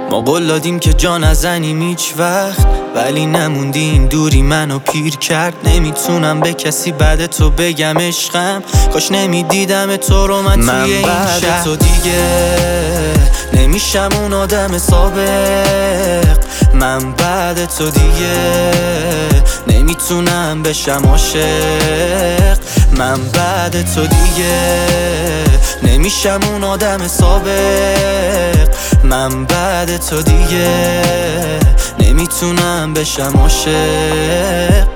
ما قول دادیم که جا نزنیم هیچ وقت، ولی نموندی این دوری منو پیر کرد. نمیتونم به کسی بعد تو بگم عشقم، کاش نمیدیدم تو رو من توی این شهر. تو دیگه نمیشم اون آدم سابق، من بعد تو دیگه نمیتونم بشم عاشق. من بعد تو دیگه نمیشم اون آدم سابق، من بعد تو دیگه نمیتونم بشم عاشق.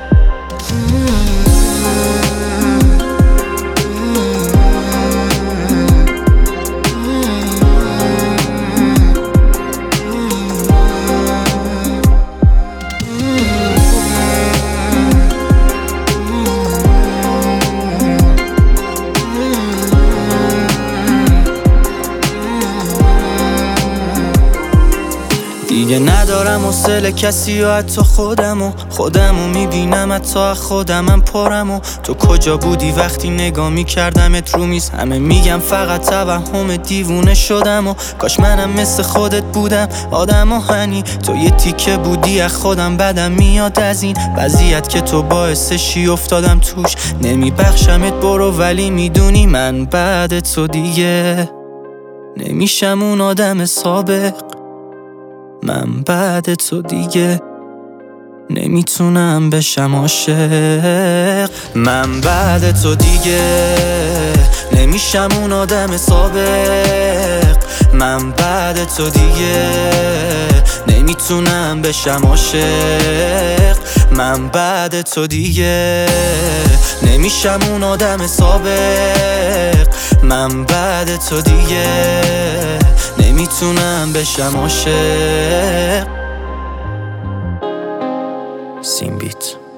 دیگه ندارم حوصله کسی و حتی خودمو میبینم، حتی خودمم پرم. و تو کجا بودی وقتی نگاه میکردمت رو میز؟ همه میگم فقط توهم دیوونه شدم، و کاش منم مثل خودت بودم آدم آهنی. تو یه تیکه بودی از خودم، بدم میاد از این وضعیت که تو باعثشی افتادم توش. نمیبخشمت برو، ولی میدونی من بعد تو دیگه نمیشم اون آدم سابق، من بعد تو دیگه نمیتونم بشم عاشق. من بعد تو دیگه نمیشم اون آدم سابق، من بعد تو دیگه نمیتونم بشم عاشق. من بعد تو دیگه نمیشم اون آدم سابق، من بعد تو دیگه نمیتونم بشم عاشق. سیمبیت.